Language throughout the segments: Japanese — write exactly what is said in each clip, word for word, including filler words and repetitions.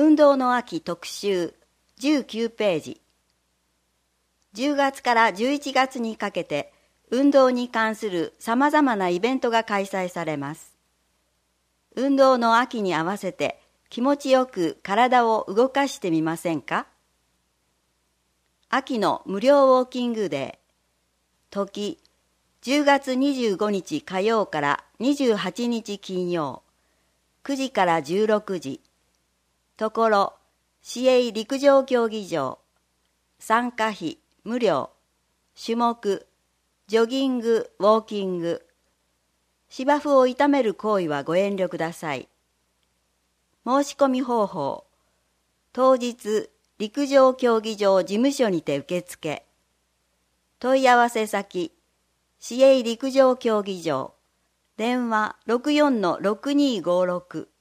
運動の秋特集じゅうきゅうページ。じゅうがつからじゅういちがつにかけて運動に関するさまざまなイベントが開催されます。運動の秋に合わせて気持ちよく体を動かしてみませんか？秋の無料ウォーキングデー。時、じゅうがつにじゅうごにち火曜からにじゅうはちにち金曜。くじからじゅうろくじ。ところ、市営陸上競技場。参加費無料。種目、ジョギング、ウォーキング。芝生を痛める行為はご遠慮ください。申し込み方法。当日、陸上競技場事務所にて受付。問い合わせ先、市営陸上競技場。電話 ろくよんのろくにーごーろく。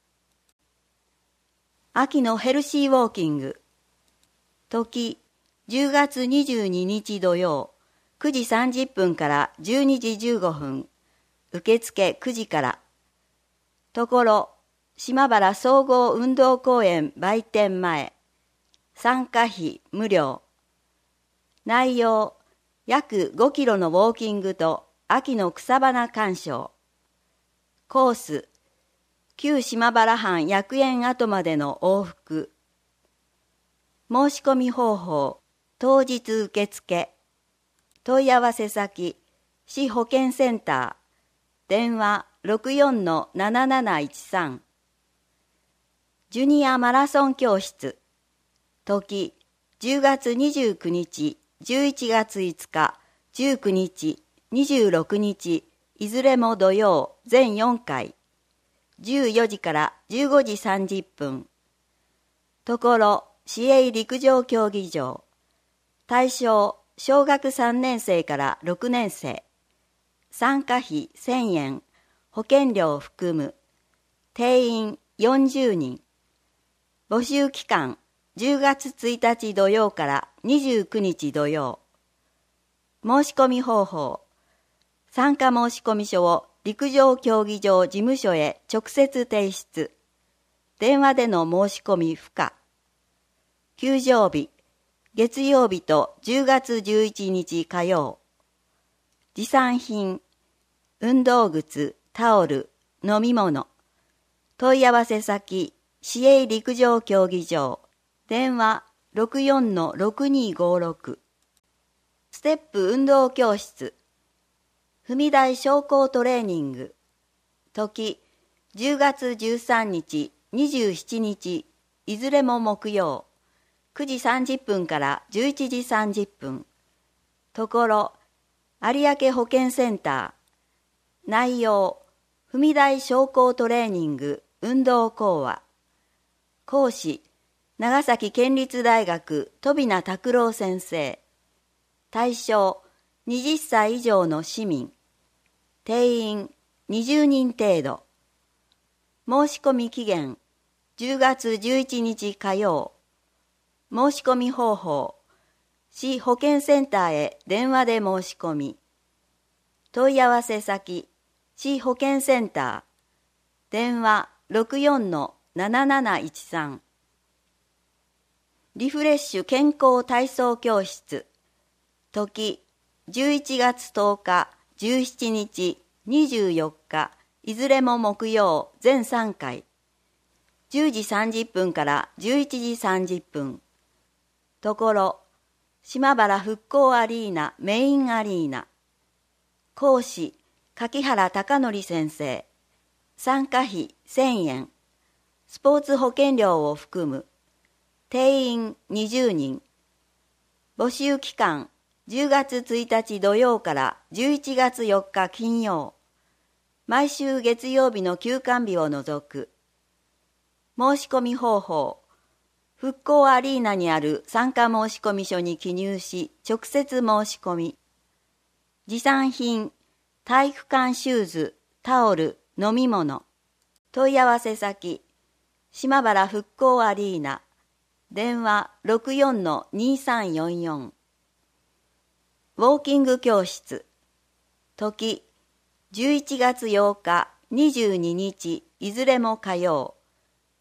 秋のヘルシーウォーキング。時、じゅうがつにじゅうににち土曜、くじさんじゅっぷんからじゅうにじじゅうごふん。受付くじから。ところ、島原総合運動公園売店前。参加費無料。内容、約ごキロのウォーキングと秋の草花鑑賞。コース、旧島原藩薬園跡までの往復。申し込み方法、当日受付。問い合わせ先、市保健センター。電話 ろくよんのなななないちさん。ジュニアマラソン教室。時、じゅうがつにじゅうくにち、じゅういちがついつか、じゅうくにち、にじゅうろくにち、いずれも土曜、全よんかい。じゅうよじからじゅうごじさんじゅっぷん。ところ、市営陸上競技場。対象、小学さんねんせいからろくねんせい。参加費せんえん、保険料含む。定員よんじゅうにん。募集期間、じゅうがつついたち土曜からにじゅうくにち土曜。申し込み方法。参加申込書を陸上競技場事務所へ直接提出。電話での申し込み不可。休場日、月曜日とじゅうがつじゅういちにち火曜。持参品、運動靴、タオル、飲み物。問い合わせ先、市営陸上競技場。電話 ろくよんのろくにーごーろく。ステップ運動教室。踏み台昇降トレーニング。時、じゅうがつじゅうさんにち、にじゅうしちにち、いずれも木曜。くじさんじゅっぷんからじゅういちじさんじゅっぷん。ところ、有明保健センター。内容、踏み台昇降トレーニング、運動講話。講師、長崎県立大学飛名拓郎先生。対象、はたち以上の市民。定員にじゅうにん程度。申し込み期限、じゅうがつじゅういちにち火曜。申し込み方法、市保健センターへ電話で申し込み。問い合わせ先、市保健センター。電話 ろくよんのなななないちさん。リフレッシュ健康体操教室。時、じゅういちがつとおか、じゅうしちにち、にじゅうよっか、いずれも木曜、全さんかい。じゅうじさんじゅっぷんからじゅういちじさんじゅっぷん。ところ、島原復興アリーナメインアリーナ。講師、柿原貴則先生。参加費せんえん。スポーツ保険料を含む。定員にじゅうにん。募集期間、じゅうがつついたち土曜からじゅういちがつよっか金曜。毎週月曜日の休館日を除く。申し込み方法。復興アリーナにある参加申込書に記入し、直接申し込み。持参品、体育館シューズ、タオル、飲み物。問い合わせ先、島原復興アリーナ。電話 ろくよんのにさんよんよん。ウォーキング教室。時、じゅういちがつようか、にじゅうににち、いずれも火曜。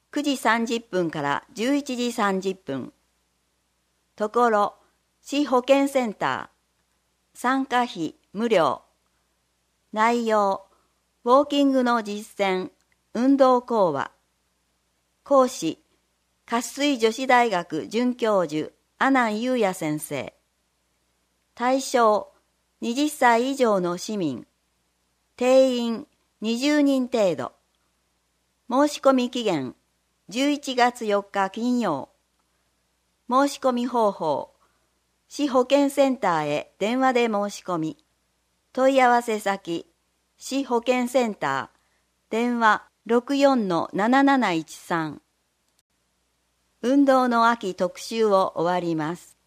くじさんじゅっぷんからじゅういちじさんじゅっぷん。ところ、市保健センター。参加費無料。内容、ウォーキングの実践、運動講話。講師、渇水女子大学准教授、阿南裕也先生。対象、はたち以上の市民。定員、にじゅうにん程度。申し込み期限、じゅういちがつよっか金曜。申し込み方法、市保健センターへ電話で申し込み。問い合わせ先、市保健センター、電話 ろくよんのなななないちさん。運動の秋特集を終わります。